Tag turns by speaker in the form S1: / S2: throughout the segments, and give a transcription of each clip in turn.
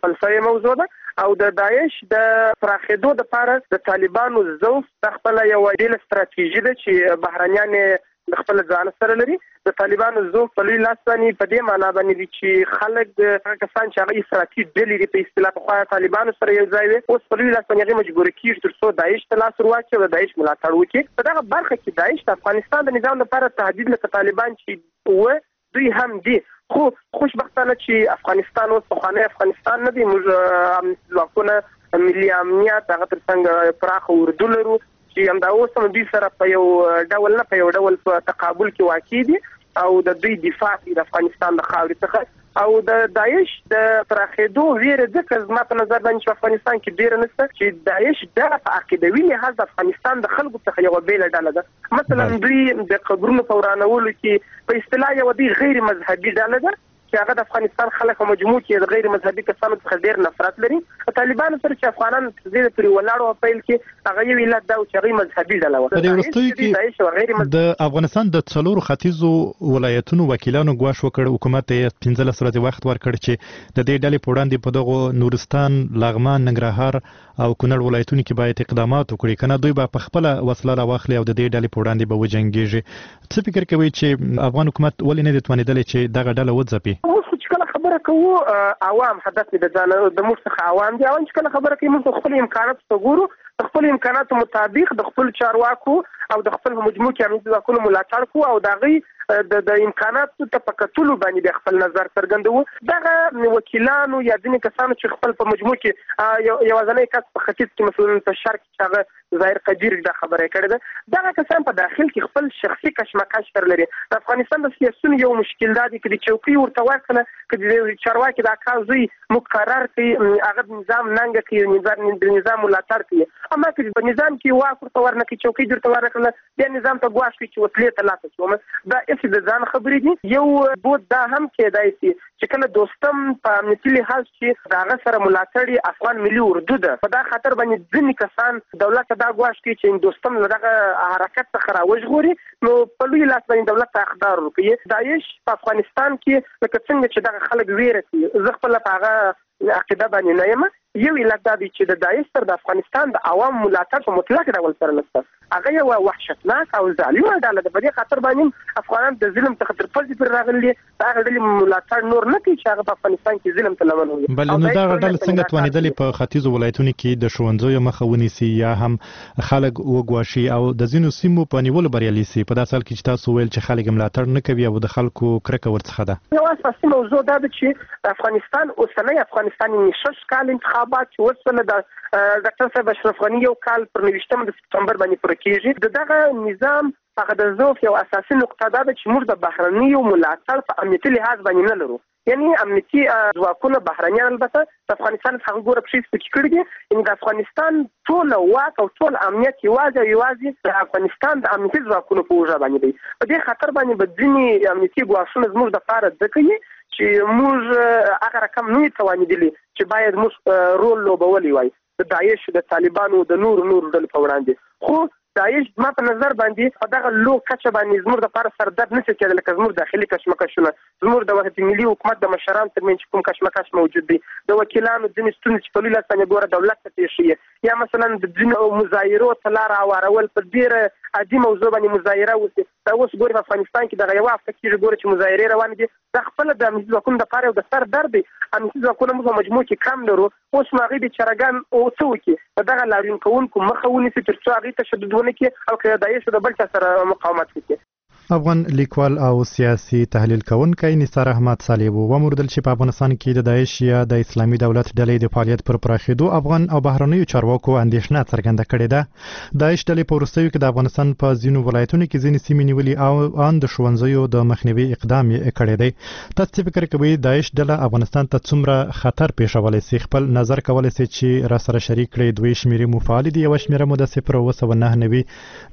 S1: فلسفي موضوع ده او د داعش د پراخېدو لپاره د طالبانو ضعف د خپل یو ډېره ستراتیژي ده چې بهرنیان د خپل ځان سره لري. د طالبانو ضعف په لوی لاس باندې په دې معنا باندې چې خلک د کسان چې هغه افراطي ډلې دي په اصطلاح په خوا طالبانو سره یو ځای وي، اوس په لوی لاس باندې هغه مجبور کیږي تر څو داعش ته لاس ورواچي او داعش ملاتړ وکړي. په دغه برخه کې داعش د افغانستان د نظام لپاره تهدید لکه طالبان چې و دوی هم دي، خو خوشبختانه چې افغانستان اوس پخوانی افغانستان نه دی. موږ ځواکونه ملي امنیت هغه ترڅنګ پراخه اردو لرو چې همدا اوس هم دوی سره په یو ډول نه په یو ډول په تقابل کې واقع دي او د دوی دفاع د افغانستان د خاورې څخه او د داعش د پراخېدو ویره ځکه زما په نظر باندې چې افغانستان کې ډېر نشته چې داعش د عقیدوي لحاظ د افغانستان د خلکو څخه یو بیل ډله ده. مثلا دوی د قبرونو په ورانولو کې په اصطلاح یو دی غیر مذهبي ډله ده چې هغه د افغانستان خلک په مجموع کې د غیر مذهبي کسانو څخه ډېر نفرت لري. طالبانو سره چې افغانان زیاده پرې ولاړو په پیل کې هغه یو علت دا چې هغه مذهبي ډله و.
S2: په وروستیو کې د افغانستان د څلورو ختیځو ولایتونو وکیلانو ګواښ وکړ، حکومت یې 15 ورځې وخت ورکړ چې د دې ډلې په وړاندې په دغه نورستان، لغمان، ننګرهار او کونړ ولایتونو کې باید اقدامات وکړي، کنه دوی به په خپل وسله راواخلي او د دې ډلې په وړاندې به وجنګيږي. څه فکر کوي چې افغان حکومت ولې نه توانیدلی چې دغه ډله وځپي؟
S1: خبره کوو عوام هدف د ځان د موږ څخه عوام دي، عوام چې کله خبره کوي موږ خپل امکانات وګورو، خپل امکاناتو مطابق د خپل چارواکو او د خپل مجموع کې امنیتي ځواکونو ملاتړ کوو او دغه د امکاناتو ته په کتلو باندې خپل نظر څرګندوو. دغه وکیلانو یا ځینې کسانو چې خپل په مجموع کې یو ځانې کس په ختیځ کې مثلا په شرق کې هغه ظاهر قدیر دا خبره کړې ده، دغه کسان په داخل کې خپل شخصي کشمکش پر لري. د افغانستان د سیاسيونو یو مشکل دا دی چې چوکۍ ورته ورکړه چې چارواکي دا کاوزي مقرر کړي هغه نظام ننګ کوي، نظام ملاتړ کوي، اما چې په نظام کې واک ورته ورنکړي، چوکۍ درته ورکړه بیا نظام ته ګواښ کوي چې وسلې ته لاس اچوم. دا اصلي د ځان خبرې دي. یو بود دا هم کېدای شي چې کله دوستم په امنیتي لحاظ چې داغه سره ملاتړي افغان ملي اردو ده، په دا خاطر باندې ځینې کسان دولت ته دا ګواښ کوي چې دوستم دغه حرکت څخه راوژغوري، نو په لوی لاس باندې دولت ته اقدار وکړي. داعش په افغانستان کې لکه څنګه چې دغه خلک ویره کوي، زه خپل په هغه عقیده باندې نه یم. یو علت دا دی چې د داعش سره د افغانستان د عوام ملاتړ په مطلق ډول سره نشته، هغه یو وحشتناک او ظالمه ډله ده. په دې خاطر باندې افغانان د ظلم څخه تر پزې پر راغلي، هغه ډلې ملاتړ نور نه کوي چې هغه په افغانستان کې ظلم ته لمن وي.
S2: بل نو دا ډله څنګه توانیدلې په ختیځو ولایتونو کې د ښوونځیو مخه ونیسي یا هم خلک وګواښي او د ځینو سیمو په نیولو بریالي سي؟ په داسې حال کې چې تاسو ویل چې خلک ملاتړ نه کوي او د خلکو کرکه ورڅخه ده.
S1: یو اساسي موضوع دا ده چې افغانستان اوسنی افغانستان نشش کال انتخابات چې وسله د ډاکټر صاحب اشرف غنی یو کال پر 29 د سپتمبر باندې پر کېږي. دغه نظام هغه د ضعف یو اساسي نقطه ده چې موږ د بهرنیو ملاتړ په امنیتي لحاظ باندې نه لرو، یعنی امنیتي ځواکونه بهرنیان البته د افغانستان څخه ګوره پښې سپکې کړي دي، یعنی د افغانستان ټول واک او ټول امنیت یوازې د افغانستان د امنیتي ځواکونو په وجه باندې دی. په دې خاطر باندې به ځینې امنیتي ګواښونه زموږ دپاره ځکه یي چې موږ هغه رقم نه توانیدلی چې باید موږ رول لوبولی وای د داعش، د طالبانو، د نور ډلو په وړاندې. خو داعش ما په نظر باندې په دغه لو کچه باندې زموږ لپاره سردرد نشي کېدلی، لکه زموږ داخلي کشمکشونه، زموږ د وحدت ملي حکومت د مشرانو ترمنځ کوم کشمکش موجود دی، د وکیلانو ځینې ستونزې چې په لوی لاس باندې ګوره دولت ته پېښېږي، یا مثلا د ځینو مظاهرو ته لاره هوارول په ډېره عادي موضوع باندې مظاهره وشي. دا اوس ګورې په افغانستان کې دغه یوه هفته کېږي ګوره چې مظاهرې روانې دي، دا خپله د امنیتي ځواکونو دپاره یو د سر درد دی. امنیتي ځواکونه موږ په مجموع کې کم لرو، اوس نو هغوی د چرګان څه وکړي، په دغه لاریون کوونکو مخه ونیسي تر څو هغوی تشدد ونه کړي او که داعش د بل چا سره مقاومت وکړي.
S2: افغان لیکوال او سیاسي تحلیل کوونکی نثار احمد صالح وموردل چې په افغانستان کې د داعش یا د اسلامي دولت ډلې د فعالیت پر پراخېدو افغان او بهرنیو چارواکو اندېښنه څرګنده کړې ده. داعش ډلې په وروستیو کې د افغانستان په ځینو ولایتونو کې ځینې سیمې نیولې او ان د ښوونځیو د مخنیوي اقدام یې کړی دی. تاسو څه فکر کوئ داعش ډله افغانستان ته څومره خطر پېښولی سي؟ خپل نظر کولی سي چې را سره شریک کړئ. دوی شمېرې مو فعالې دي، یوه شمېره مو د 0.999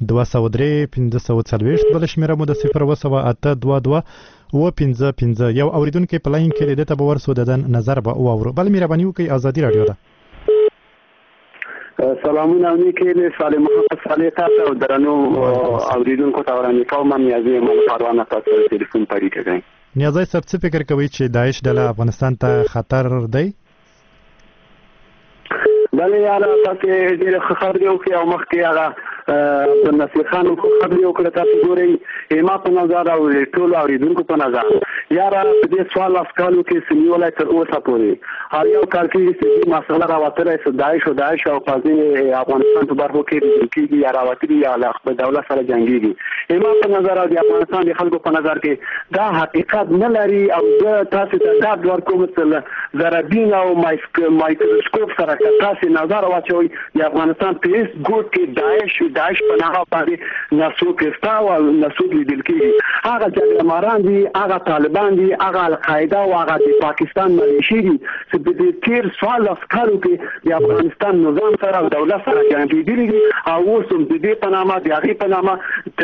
S2: 203 540، بله شمېره مو د 0.822 و55. یو اوریدونکي په لاین کې د ته به ورسو د نظر به واورو. بل مهرباني وکړئ، ازادي راډیو ده.
S3: سلامونه نیکې صالح محمد صالح تاسو او درنو اوریدونکو ته وړاندې کوم. نیازي محمد پروانه تاسو ټلیفون پرې کوي.
S2: نیازي صاحب څه فکر کوي چې داعش ډله افغانستان ته خطر دی؟
S3: بلې یاره تاسې ډېرې ښه خبرې وکړې او مخکې هغه عبدالنصیر خان خبرې وکړه. تاسې ګورئ ما په نظر او ټولو اورېدونکو په نظر یاره په دې 14 کالو کې سنیولی تر اوسه پورې هر یو کال کېږي چې مسله راوتلی داعش او ځینې افغانستان په برخو کې لیدل کېږي یا راوتلي یا له خپل دولت سره جنګېږي. ما په نظر او د افغانستان د خلکو په نظر کې دا حقیقت نه لري او زه تاسې ته ډاډ ورکوم چې زرابین او مایکروسکوپ سره که تاسې نظر واچوئ د افغانستان په هېڅ ګوټ کې داعش په نامه باندې نسوک ستا او نسوک لیدل کېږي. هغه جګړه ماران دي، هغه طالبان دي، هغه القاعده او هغه د پاکستان ملیشې دي چې په دې تېر 14 کالو کې د افغانستان نظام سره او دولت سره جنګېدلي دي او اوس هم د دې په نامه د هغې په نامه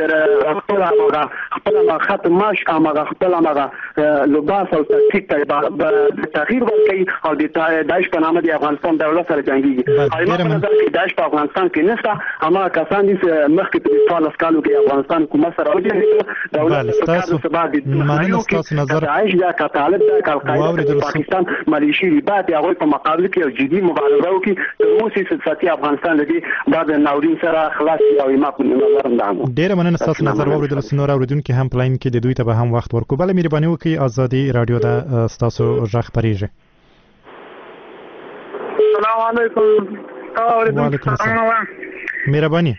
S3: خپل خط ماش هغه خپل لباس او تکتیک ته تغییر ورکوي او د داعش په نامه د افغانستان دولت سره جنګېږي. ما په نظر کې داعش په افغانستان کې نشته. هماغه کسان دي چې مخکې په 14 کالو کې افغانستان حکومت سره وجنګېدل. دولت ستاسو
S2: مننه ستاسو نظر
S3: داعش دا که طالب دا که القاعده د پاکستان ملیشې دي باید د هغوی په مقابل کې یو جدي مبارزه وکړي تر اوسه چې ساتي افغانستان له دې بعد ناورین سره خلاص شي. او ما په نظر دا
S2: ډېره مننه ستاسو نظر واورېدل. نور اورېدونکي هم په لاین کې د دوی ته به هم وخت ورکړو. بله مهرباني وکړئ ازادي راډیو ده ستاسو غږ خپرېږي.
S1: السلام علیکم.
S2: وعلیکم السلام. مهرباني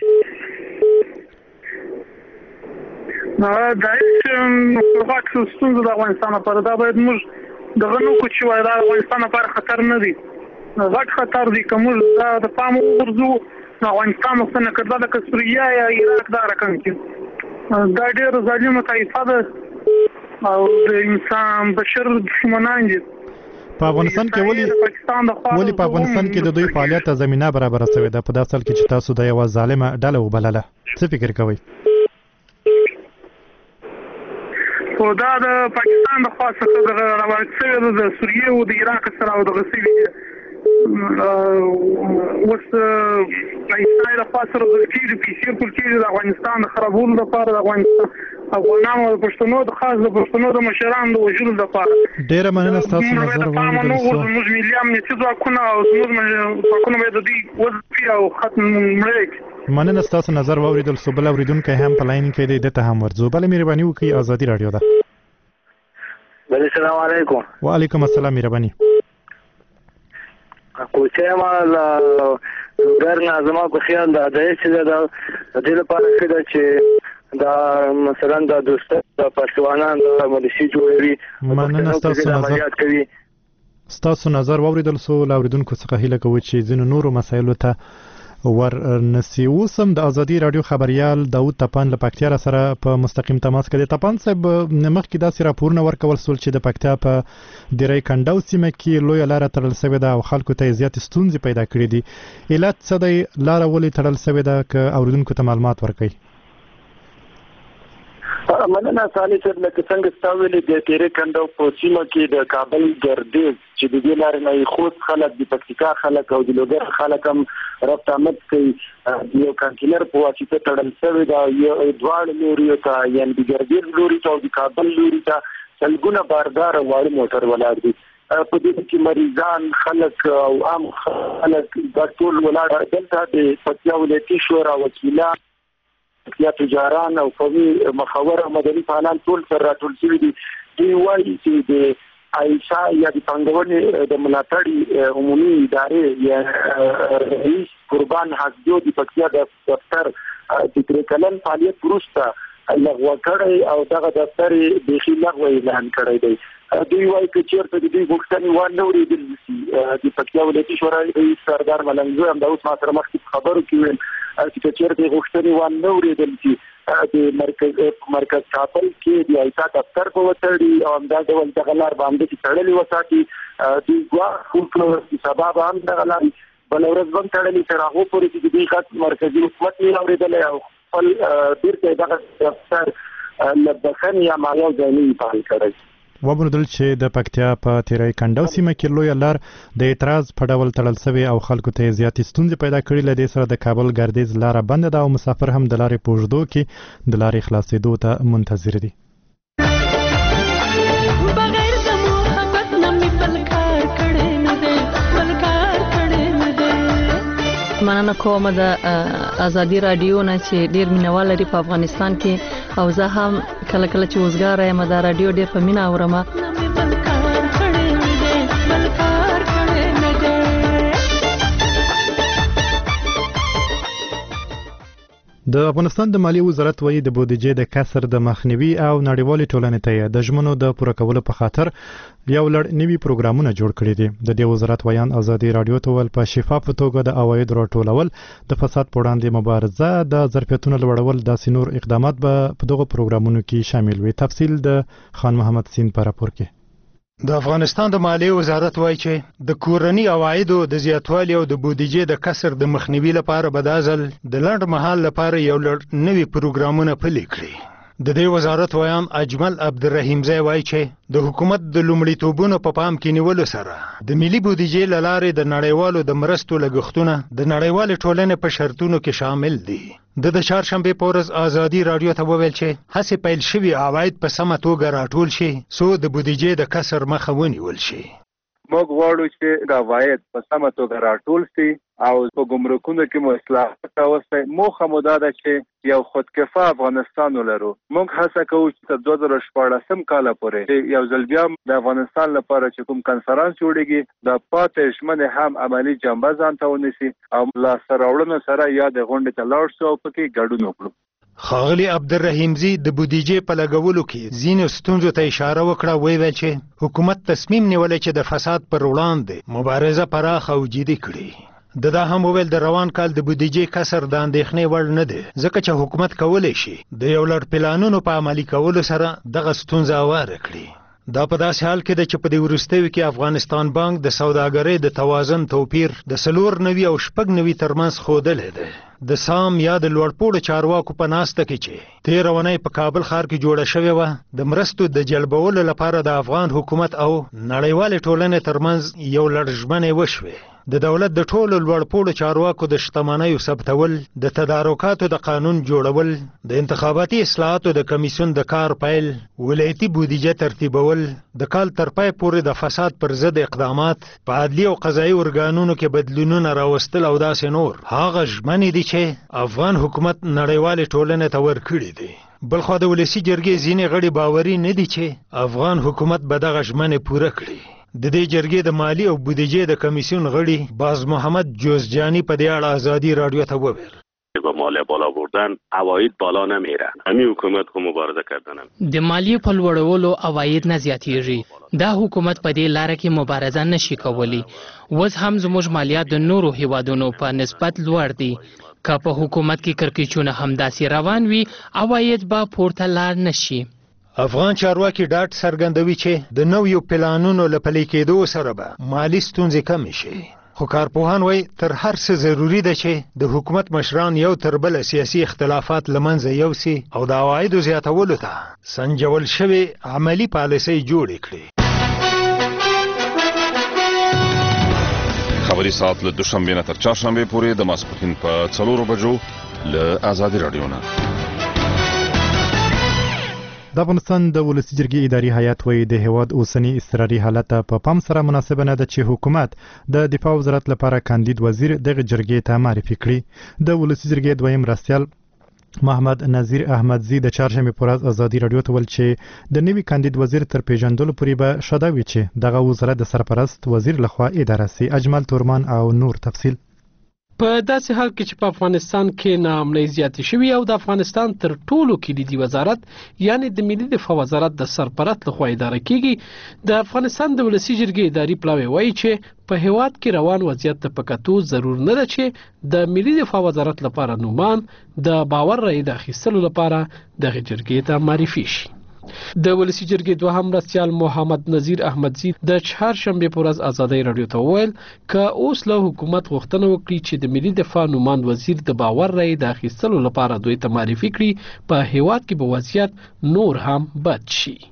S1: داعش خپلواک ستونزه د افغانستان لپاره دا باید موږ دغه نو کو چې وایي دا افغانستان لپاره خطر نه دی، غټ خطر دی. که موږ دا د پام وغورځو افغانستان مخته کړه لکه سوریه یا عراق دا رقم کې دا ډېر ظالمه طایفه ده او د انسان بشر دښمنان دي.
S2: په افغانستان کې ولې په افغانستان کې د دوی فعالیت ته زمینه برابره شوې ده په داسې حال کې چې تاسو د یوه ظالمه ډله وبلله؟ څه فکر کوئ؟
S1: خو دا د پاکستان د خوا څخه دغه روایت شوې ده د سوریې او د عراق سره او دغه شوي دي. اوس اسرائیل د خوا سره کېږي پیسې ټول کېږي د افغانستان د خرابولو لپاره د افغانانو د پښتنو د خاص د پښتنو د مشرانو د وژلو لپاره.
S2: ډېره مننه ستاسو نظر واورېدل شو.
S1: زموږ ملي امنیتي ځواکونه او زموږ ځواکونه باید د دوی وظیفې او ختم مړه کړي.
S2: مننه ستاسو نظر واورېدل شو. بل اورېدونکی هم په لاین کې دی، ده ته هم ورځو. بله مهرباني وکړئ ازادي راډیو ده.
S4: بله السلام علیکم.
S2: وعلیکم السلام. مهرباني
S4: کوچه ما ګرنه زما په خیال د داعش د دې لپاره ښه ده چې دا مثلا د دوستان د پهلوانان د ملیشې جوړوي.
S2: مننه ستاسو نظر واورېدل شو. له اورېدونکو څخه هیله کوو چې ځینو نورو مسایلو ته ورنسي. اوس هم د ازادي راډیو خبریال داود تپان له پکتیا سره په مستقیم تماس کې دی. تپان صاحب مخکې داسې راپورونه ورکول شول چې د پکتیا په دیرۍ کنډو سیمه کې لویه لاره تړل شوې ده او خلکو ته یې زیاتې ستونزې پیدا کړې دي. علت څه دی؟ لاره ولې تړل شوې ده؟ که اورېدونکو ته معلومات ورکوي.
S5: مننه صالح صاحب. لکه څنګه ستا ویلې د تیرې کنډو په سیمه کې د کابل ګردیز چې د دې لارې نه خوست خلک د پکتیکا خلک او د لوګر خلک هم ربط آمد کوي. یو کنټینر په واسطه تړل شوی دا یو دواړو لوري ته یعنې د ګردیز لوري ته او د کابل لوري ته سلګونه باردار واړه موټر ولاړ دي. په دې کې مریضان خلک او عام خلک دا ټول ولاړ دلته د پکتیا ولایتي شورا وکیلان یا تجاران او قومي مخاور او مدني فعالان ټول سره راټول شوي دي. دوی وایي چې د عایشه یا د پانګونې د ملاتړ عمومي ادارې یا رئیس قربان حسدو د پکتیا د دفتر د درې کلن فعالیت وروسته لغوه کړی او دغه دفتر یې بیخي لغوه اعلان کړی دی. دوی وایي که چېرته د دوی غوښتنې وانه اورېدل شي د پکتیا ولایتي شورا رئیس سردار ملنګ زوی همدا اوس ما سره مخکې خبرو کې ویل چې چېرته غوښتنې وانه اورېدل شي د مرکز کابل کې د عایشه دفتر په وتړي او همدا ډول دغه لار به همداسې تړلې وساتي. دوی ګواښ وکړ چې سبا به هم دغه لارې بله ورځ به هم تړلې تر هغو پورې چې د دوی غږ مرکزي حکومت نه اورېدلی او خپل بیرته دغه دفتر له بخښنې یا مالیو ځای نه فعال کړی.
S2: وبردل چې د پکتیا په تیرۍ کنډو سیمه کې لویه لار د اعتراض په ډول تړل شوې او خلکو ته زیاتې ستونزې پیدا کړي. له دې سره د کابل ګردیز لاره بنده ده او مسافر هم د لارې په اوږدو کې د لارې خلاصېدو ته منتظر دي.
S6: مننه کوم د ازادي رادیو نه چې ډیر مینوال لري په افغانستان کې او زه هم کله کله چې وزګار یم د رادیو ډیر په مینا اورم.
S2: د افغانستان د مالیې وزارت وایي د بودیجې د کسر د مخنیوي او نړیوالې ټولنې ته د ژمنو د پوره کولو په خاطر یو لړ نوي پروګرامونه جوړ کړي دي. د دې وزارت ویان ازادي رادیو ته ول په شفاف توګه د عواید راټولول، د فساد په وړاندې مبارزه، د ظرفیتونو لوړول داسې نور اقدامات به په دغه پروګرامونو کې شامل وي. تفصیل د خان محمد سین په راپور کې.
S7: د افغانستان د مالیې وزارت وایي چې د کورني عوایدو د زیاتوالي او د بودیجې د کسر د مخنیوي لپاره به دا ځل د لنډ مهال لپاره یو لړ نوي پروګرامونه پلي کړي. د دې وزارت ویان اجمل عبدالرحیمزی وایي چې د حکومت د لومړیتوبونو په پام کې نیولو سره د ملي بودیجې له لارې د نړیوالو د مرستو لګښتونه د نړیوالې ټولنې په شرطونو کې شامل دي. د چهارشنبې په ورځ ازادي رادیو ته وویل چې هڅې پیل شوي عواید په سمه توګه راټول شي څو د بودیجې د کسر مخه ونیول شي.
S8: موږ غواړو چې د عواید په سمه توګه راټول شي او په ګمرکونو کې مو اصلاحات راوستي. موخه مو دا ده چې یو خودکفا افغانستان ولرو. موږ هڅه کوو چې تر 2014 کال پورې یو ځل بیا د افغانستان لپاره چې کوم کنفرانس جوړیږي د پاتې ژمنې هم عملی جنبه ځان ته ونیسي او لاسته راوړنو سره یا د غونډې ته لاړ شو او پکې ګډون وکړو.
S7: ښاغلي عبدالرحیمزی د بودیجې په لګولو کې ځینو ستونزو ته اشاره وکړه. ویل چې حکومت تصمیم نیولی چې د فساد پر وړاندې مبارزه پراخه او جدي کړي. دا هم وویل د روان کال د بودیجې کسر د اندېښنې وړ نه دی ځکه چې حکومت کولی شي د یو لړ پلانونو په عملي کولو سره دغه ستونزه هواره کړي. دا په داسې حال کې ده چې په دې وروستیو کې افغانستان بانک د سوداګرۍ د توازن توپیر د 4.9 او 6.9 ترمنځ ښودلی دی. د سام یا د لوړپوړو چارواکو په ناسته کې چې تېره اونۍ په کابل ښار کې جوړه شوې وه د مرستو د جلبولو لپاره د افغان حکومت او نړیوالې ټولنې ترمنځ یو لړ ژمنې وشوې. د دولت د ټولو لوړپوړو چارواکو د شتمنیو ثبتول، د تدارکاتو د قانون جوړول، د انتخاباتي اصلاحاتو د کمیسیون د کار پیل، ولایتي بودیجه ترتیبول، د کال تر پای پورې د فساد پر ضد اقدامات، په عدلي او قضایي ارګانونو کې بدلونونه راوستل او داسې نور هغه ژمنې دي چې افغان حکومت نړیوالې ټولنې ته ورکړي دي. بلخوا د ولسي جرګې ځینې غړي باوري نه دي چې افغان حکومت به دغه ژمنې پوره کړي. د دې جرګې د مالی او بودیجې د کمیسیون غړي باز محمد جوزجانی په دې اړه ازادي رادیو ته وویل
S9: با مالیه بالا بردن عواید بالا نمیره. همین حکومت کو مبارزه کردن
S10: د مالیې په لوړولو عواید نه زیاتیږي. دا حکومت په دې لاره کې مبارزه نشي کولی. اوس هم زموږ مالیات د نورو هیوادونو په نسبت لوړ دي. که په حکومت کې کړکېچونه همداسې روان وي عواید به پورته لاړ نشي.
S7: افغان چارواکي ډاډ څرګندوي چې د نویو پلانونو له پلي کېدو سره به مالي ستونزې کمې شي. خو کارپوهان وایي تر هر څه ضروري ده چې د حکومت مشران یو تر بله سیاسي اختلافات له منځه یوسي او د عوایدو زیاتولو ته سنجول شوې عملي پالیسۍ جوړې کړي.
S11: خبری ساعت له دوشنبې نه تر چهارشنبې پورې د ماسپښین په 4 بجو له ازادي رادیو نه.
S2: د افغانستان د ولسي جرګې اداري هیئت وایي د هیواد اوسنی اضطراري حالت په پام سره مناسبه نه ده چې حکومت د دفاع وزارت لپاره کاندید وزیر دغه جرګې ته معرفي کړي. د ولسي جرګې دویم مرستیال محمد نذیر احمدزی د چهارشنبې په ورځ ازادي رادیو ته ویل چې د نوي کاندید وزیر تر پیژندلو پورې به شاده وي چې دغه وزارت د سرپرست وزیر لخوا اداره سي. اجمل تورمان او نور تفصیل.
S12: په داسې حال کې چې په افغانستان کې ناامنۍ زیاتې شوې او د افغانستان تر ټولو کلیدي وزارت یعنی د ملي دفاع وزارت د سرپرست لخوا اداره کیږي، د افغانستان د ولسي جرګې اداري پلاوی وایي چې په هیواد کې روان وضعیت ته په کتو ضرور نه ده چې د ملي دفاع وزارت لپاره نومان د باور رایې د اخیستلو لپاره دغه جرګې ته معرفي شي. د ولسي جرګې دوهم مرستیال محمد نذیر احمدزی د چهارشنبې په ورځ ازادي رادیو ته وویل که اوس له حکومت غوښتنه وکړي چې د ملي دفاع نوماند وزیر د باور رایې د اخیستلو لپاره دوی ته معرفي کړي په هیواد کې به وضعیت نور هم بد شي.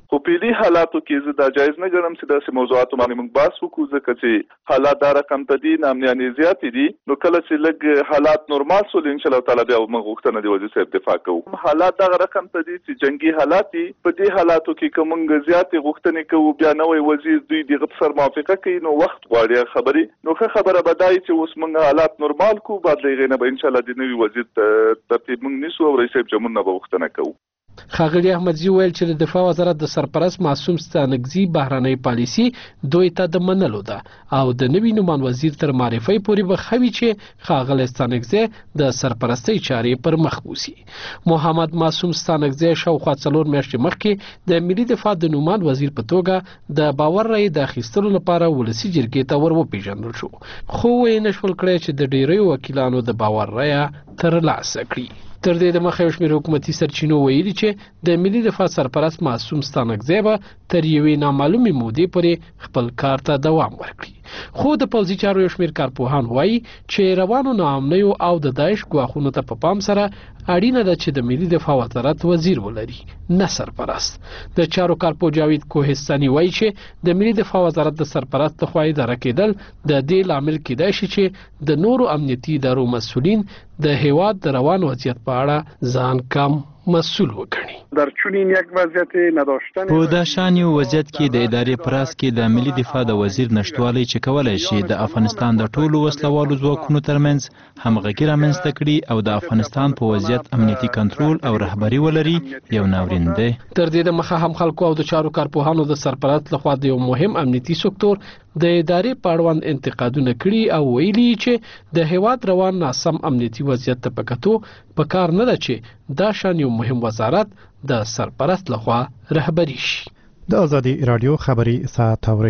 S13: خو په دې حالاتو کې زه دا جایز نه ګڼم چې داسې موضوعاتو باندې موږ بحث وکړو ځکه چې حالات دا رقم ته دي نامنیانې زیاتې دي نو کله چې لږ حالات نورمال سول انشاءالله تعالی بیا موږ غوښتنه د وزیر صاحب دفاع کوو حالات دغه رقم ته دي چې جنگي حالات دي په دې حالاتو کې که موږ زیاتې غوښتنې کوو بیا نوی وزیر دوی دغه په سر موافقه کوي نو وخت غواړي خبرې نو ښه خبره به دا وي چې اوس موږ حالات نورمال کوو بعد د هغې نه به انشاءالله د نوي وزیر ترتیب موږ نیسو او رئیس صاحب جمهور نه به غوښتنه کوو.
S12: ښاغلي احمدزي ویل چې د دفاع وزارت د سرپرست معصوم ستانکزي بهرنۍ پالیسي دوی ته د منلو ده او د نوي نومان وزیر تر معرفي پورې به ښه وي چې ښاغلی ستانکزي د سرپرستۍ چارې پر مخ بوسي. محمد معصوم ستانکزي شاوخوا 4 میاشتې مخکې د ملي دفاع د نومان وزیر په توګه د باور رایې د اخیستلو لپاره ولسي جرګې ته ور وپېژندل شو خو یې نشول کړی چې د ډیریو وکیلانو د باور رایه ترلاسه کړي. تر دې د مخه یو شمېر حکومتي سرچینو ویلي چې د ملي دفاع سرپرست معصوم ستانکزي به تر یوې نامعلومې مودې پورې خپل کار ته دوام ورکړي خو د پوځي چارو یو شمېر کارپوهان وایي چې روانو ناامنیو او د داعش ګواښونو ته په پام سره اړینه ده چې د ملي دفاع وزارت وزیر ولري نه سرپرست. د چارو کارپو جاوید کوهستاني وایي چې د ملي دفاع وزارت د سرپرست لخوا اداره کېدل د دې لامل کېدای شي چې د نورو امنیتي ادارو مسؤلین د هیواد د روان وضعیت په اړه ځان کم مسئول وګڼي.
S14: در چنین یک وضعیت نداشتن
S15: په دا شان یو وضعیت کې د ادارې پر راس کې د ملي دفاع د وزیر نشټوالی چې کولای شي د افغانستان د ټولو وسلوالو ځواکونو ترمنځ همغږي رامنځته کړي او د افغانستان په وضعیت امنیتي کنټرول او رهبري ولري یو ناورین دی.
S12: تر دې د مخه هم خلکو او د چارو کارپوهانو د سرپرست لخوا د یو مهم امنیتي سکتور د ادارې په اړوند انتقادونه کړي او ویلي چې د هیواد روان ناسم امنیتي وضعیت ته په کتو په کار نه ده چې دا شان یو مهم وزارت د سرپرست لخوا رهبري شي.
S2: د ازادي رادیو خبري ساعت اوري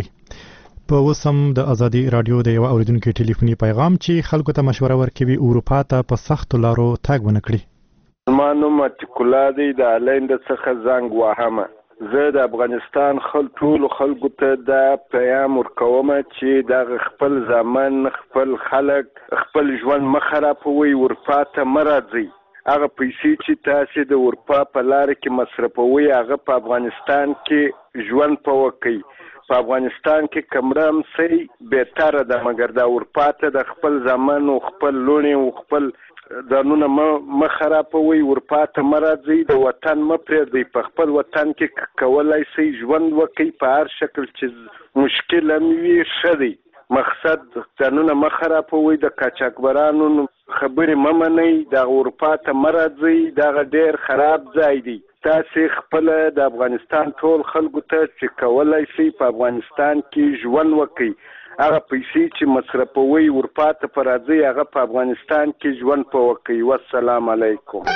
S2: په وسم د ازادي رادیو د یو اوریدونکو ټلیفوني پیغام چې خلکو ته مشوره ورکوي اروپا ته په سخت لارو تاګ ونه کړي.
S16: ما نوم اتیکولا دی د الند څخه زنګ وهمه زه د افغانستان ټولو خلکو ته د پیغام ورکوم چې د خپل ځامن خپل خلک خپل ژوند مخربوي اروپا ته مرځي هغه پیسې چې تاسو د اروپا په لار کې مصرفوي هغه په افغانستان کې ژوند پوکي په افغانستان کې کمرم سي بهتره ده مګر د اروپا ته د خپل ځامن او خپل لونی او خپل دانونه مخربوي اروپا ته مرځي د وطن مپرېږدي په خپل وطن کې کولای شي ژوند وکړي په هر شکل چې مشکل هم وي شدي مقصد ځانونه مخربوي د قاچاقبرانو خبرې ممنئ د اروپا ته مرځي دا ډېر خراب ځای دی. تاسو خپل د افغانستان ټول خلکو ته چې کولای شي په افغانستان کې ژوند وکړي هغه پیسې چې مصرفوي اروپا ته پر راځي هغه په افغانستان کې ژوند وکړي. والسلام علیکم.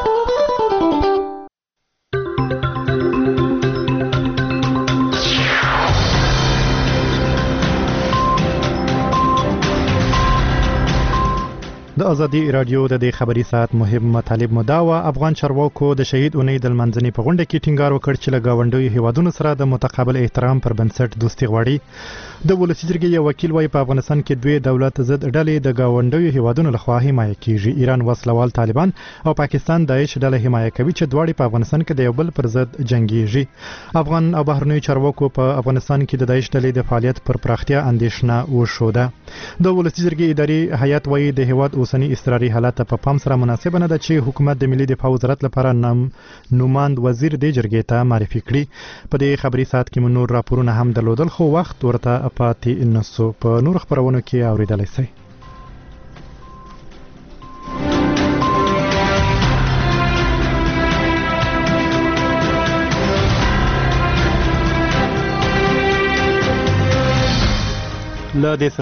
S2: د ازادي رادیو د دې خبري ساعت مهم مطالب مداوا افغان چارواکو د شهید اونۍ د منځنۍ په غونډه کې ټینګار وکړ چې له گاونډیو هیوادونو سره د متقابل احترام پر بنسټ دوستي غواړي. د ولسي جرګې یو وکیل وايي په افغانستان کې دوی دولت ضد ډلې د گاونډیو هیوادونو لخوا حمایه کیږي. ایران وسلوال طالبان او پاکستان داعش ډلې حمایه کوي چې دواړي په افغانستان کې د یو بل پر ضد جنگيږي. افغان او بهرنیو چارواکو په افغانستان کې د داعش ډلې د فعالیت پر پراختیا اندېښنه وښوده. د ولسي جرګې اداري هیئت وايي د هیواد اوسنی استراري حالت په پام سره مناسب نه ده چې حکومت د ملي دفاع وزارت لپاره نوماند وزیر د جرګې ته معرفي کړي. په دې خبري ساعت کې من نور راپورونه هم درلودل خو وخت ورته پاتې نسو. په نور خبرونو کې اوریدلای شئ. لا